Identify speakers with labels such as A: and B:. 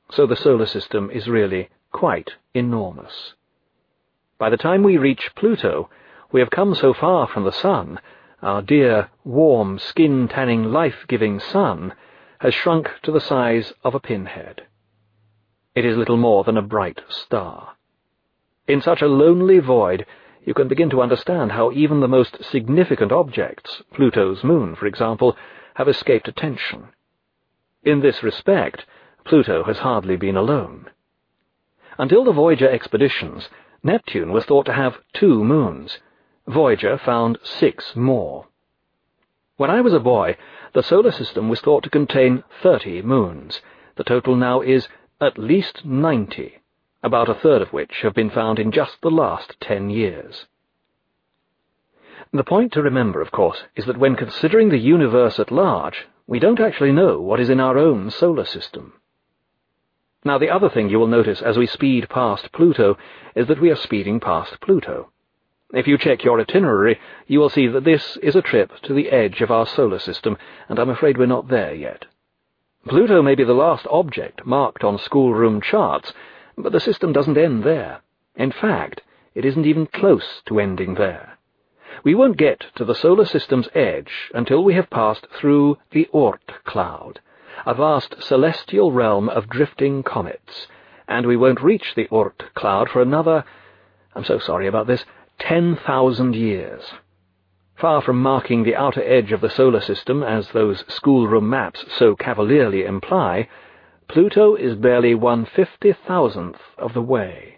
A: so the solar system is really quite enormous. By the time we reach Pluto, we have come so far from the Sun, our dear, warm, skin-tanning, life-giving Sun has shrunk to the size of a pinhead. It is little more than a bright star. In such a lonely void, you can begin to understand how even the most significant objects, Pluto's moon, for example, have escaped attention. In this respect, Pluto has hardly been alone. Until the Voyager expeditions, Neptune was thought to have 2 moons. Voyager found 6 more. When I was a boy, the solar system was thought to contain 30 moons. The total now is at least 90, about a third of which have been found in just the last 10 years. The point to remember, of course, is that when considering the universe at large, we don't actually know what is in our own solar system. Now, the other thing you will notice as we speed past Pluto is that we are speeding past Pluto. If you check your itinerary, you will see that this is a trip to the edge of our solar system, and I'm afraid we're not there yet. Pluto may be the last object marked on schoolroom charts, but the system doesn't end there. In fact, it isn't even close to ending there. We won't get to the solar system's edge until we have passed through the Oort cloud, a vast celestial realm of drifting comets, and we won't reach the Oort cloud for another, I'm so sorry about this, 10,000 years. Far from marking the outer edge of the solar system, as those schoolroom maps so cavalierly imply, Pluto is barely 1/50,000th of the way.